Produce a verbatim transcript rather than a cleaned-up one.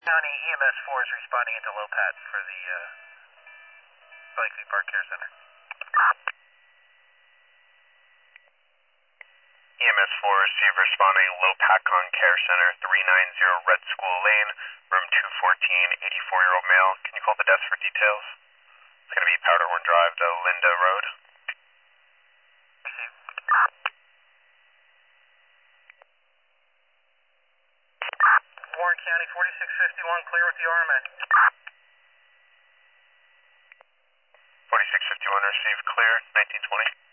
County E M S four is responding into Lopat for the uh, Blakely Park Care Center. E M S four received responding Lopatcon Care Center, three ninety Red School Lane, room two fourteen, eighty-four-year-old male. Can you call the desk for details? It's going to be Powderhorn Drive to Linda Road. Received. Warren County, forty-six fifty-one, clear with the R M A. forty-six fifty-one received, clear, nineteen twenty.